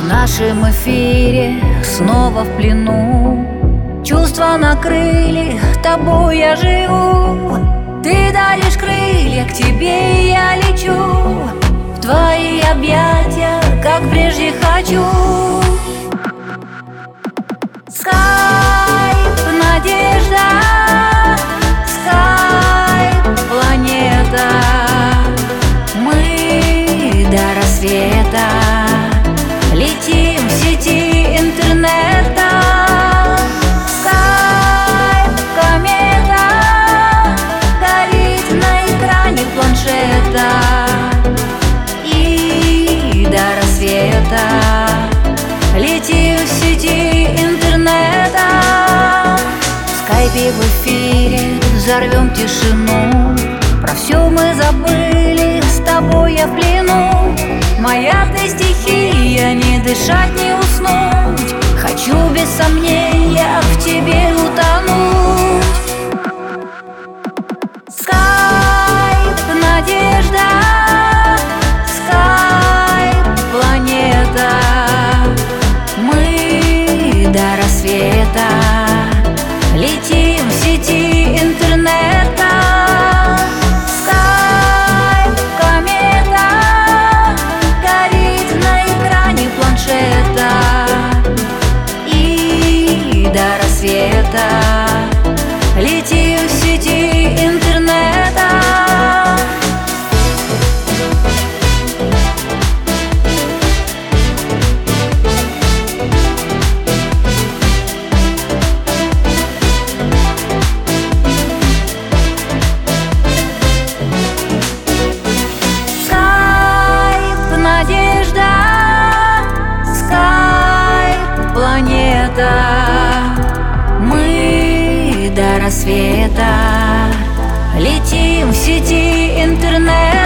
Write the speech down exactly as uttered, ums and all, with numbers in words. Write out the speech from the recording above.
В нашем эфире снова в плену. Чувства накрыли, тобой я живу. Ты даришь крылья, к тебе я лечу. В твои объятия, как прежде, хочу. Скайп, надежда, скайп, планета. Мы до рассвета летим в сети интернета. Скайп, комета, горит на экране планшета. И до рассвета летим в сети интернета. В скайпе в эфире взорвем тишину. Про все мы забыли, с тобой я в плену. Моя ты стихия, не дышать, не уснуть. Хочу без сомнения в тебе утонуть. Скайп, надежда, скайп, планета. Мы до рассвета летим в сети интернета. Скайп, комета, горит на экране планшета. И до рассвета летим в сети интернета. Надежда, скайп, планета. Мы до рассвета летим в сети интернет.